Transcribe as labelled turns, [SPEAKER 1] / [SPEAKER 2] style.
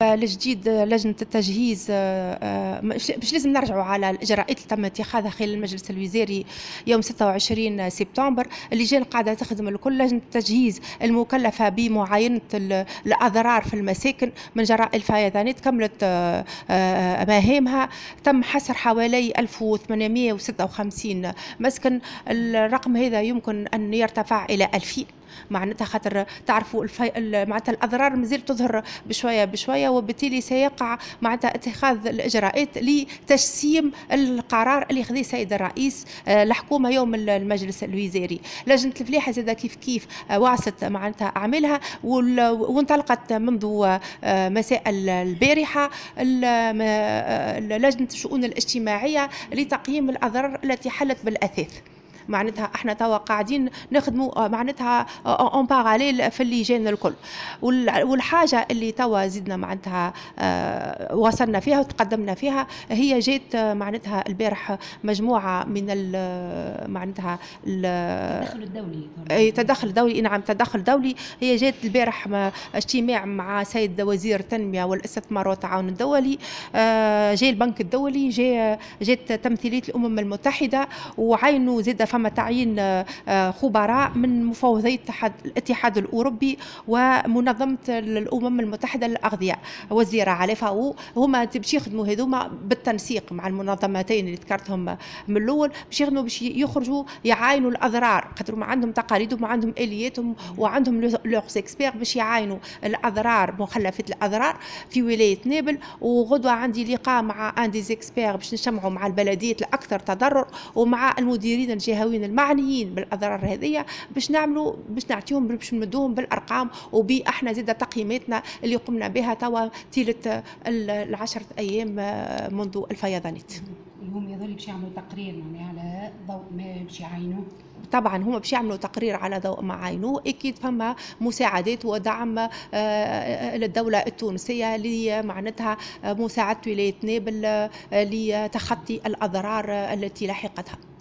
[SPEAKER 1] الجديد لجنة التجهيز مش لازم نرجعوا على الإجراءات اللي تم اتخاذها خلال المجلس الوزاري يوم 26 سبتمبر. اللجان قاعدة تخدم الكل. لجنة التجهيز المكلفة بمعاينة الأضرار في المساكن من جراء الفيضانات كملت مهامها. تم حصر حوالي 1856 مسكن. الرقم هذا يمكن أن يرتفع إلى 2000. معناتها خاطر تعرفوا معناتها الاضرار مازال تظهر بشويه بشويه، وبالتالي سيقع معناتها اتخاذ الاجراءات لتجسيم القرار اللي خذيه السيد الرئيس الحكومه يوم المجلس الوزاري. لجنه الفلاحه زاد كيف واصلت معناتها اعمالها وانطلقت منذ مساء البارحه لجنه الشؤون الاجتماعيه لتقييم الاضرار التي حلت بالاثاث. معناتها احنا توا قاعدين نخدموا معناتها اون باراليل في اللجان الكل. والحاجه اللي توا زدنا معناتها وصلنا فيها وتقدمنا فيها هي جات معناتها البارح مجموعه من معناتها
[SPEAKER 2] التدخل الدولي.
[SPEAKER 1] تدخل دولي. نعم، تدخل دولي. هي جات البارح اجتماع مع سيد وزير التنميه والاستثمار والتعاون الدولي. جاء البنك الدولي، جات تمثيليه الامم المتحده، وعينوا زاد فما تعيين خبراء من مفوضية الاتحاد الأوروبي ومنظمة الأمم المتحدة للأغذية والزراعة. على هما باش يخدموا هذوما بالتنسيق مع المنظمتين اللي ذكرتهم من الأول، باش يخدموا باش يخرجوا يعاينوا الأضرار، خاطر ما عندهم تقاليدهم وعندهم آلياتهم وعندهم لوغ اكسبير باش يعاينوا الأضرار، مخلفات الأضرار في ولاية نابل. وغدوة عندي لقاء مع ان دي اكسبير باش نجمعوا مع البلديات الأكثر تضرر ومع المديرين الجهويين المعنيين بالاضرار هذه باش نعطيهم باش نمدوهم بالارقام احنا زاد تقييماتنا اللي قمنا بها توا طيله العشرة ايام منذ الفيضانات.
[SPEAKER 2] هم يظل باش يعملوا تقرير معناها على ضوء ما باش يعينوا.
[SPEAKER 1] طبعا هما باش يعملوا تقرير على ضوء ما عينوه. اكيد فما مساعدات ودعم للدوله التونسيه لمعناتها مساعده ولايه نابل لتخطي الاضرار التي لحقتها.